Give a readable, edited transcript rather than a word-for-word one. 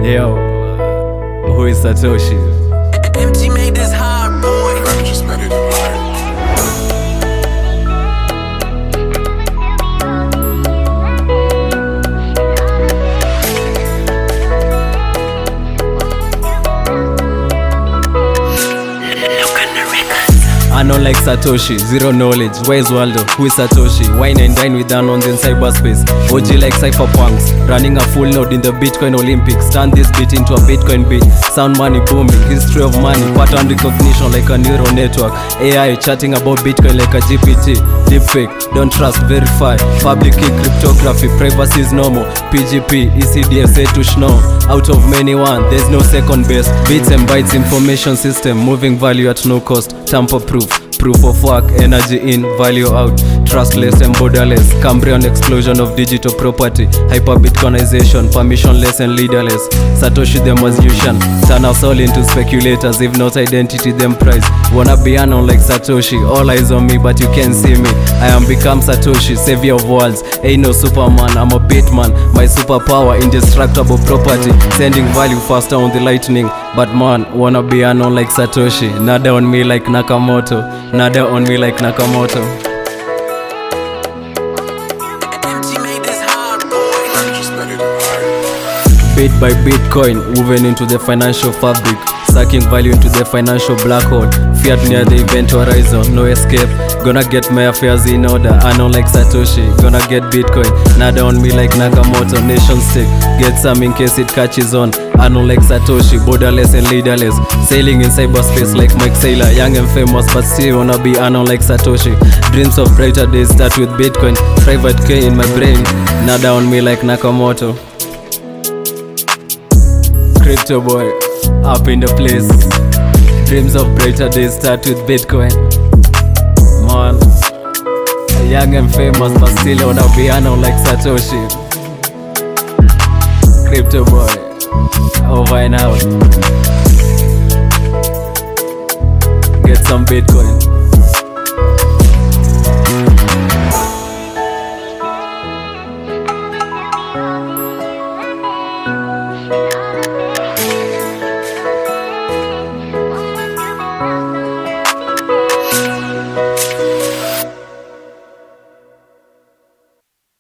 Yo, who is Satoshi? MG made this hard, boy. I'm just better than mine. I know like Satoshi, zero knowledge. Where is Waldo? Who is Satoshi? Wine and dine with Danons in cyberspace. OG like cypherpunks, running a full node in the Bitcoin Olympics. Turn this beat into a Bitcoin beat. Sound money booming, history of money, pattern recognition like a neural network. AI chatting about Bitcoin like a GPT. Deepfake, don't trust, verify. Public key cryptography, privacy is normal. PGP, ECDF, Satoshi no. Out of many one, there's no second best. Bits and bytes information system, moving value at no cost. Tamper proof, proof of work, energy in, value out. Trustless and borderless, Cambrian explosion of digital property. Hyper-Bitcoinization, permissionless and leaderless. Satoshi them was Yushan, turn us all into speculators. If not identity, them price. Wanna be unknown like Satoshi, all eyes on me but you can't see me. I am become Satoshi, savior of worlds. Ain't no Superman, I'm a Bitman. My superpower, indestructible property. Sending value faster on the lightning. But man, wanna be unknown like Satoshi. Nada on me like Nakamoto. Nada on me like Nakamoto. MG made this hard, boy. I'm just better than mine. Bit by Bitcoin, woven into the financial fabric, sucking value into the financial black hole. Fiat near the event horizon, no escape. Gonna get my affairs in order, I know like Satoshi. Gonna get Bitcoin, nada on me like Nakamoto. Nation state, get some in case it catches on. I know like Satoshi, borderless and leaderless. Sailing in cyberspace like Mike Saylor. Young and famous but still wanna be unknown like Satoshi. Dreams of brighter days start with Bitcoin. Private key in my brain, nada on me like Nakamoto. Crypto boy, up in the place. Dreams of brighter days start with Bitcoin. Man, young and famous but still wanna be unknown like Satoshi. Crypto boy, over and out. Get some Bitcoin.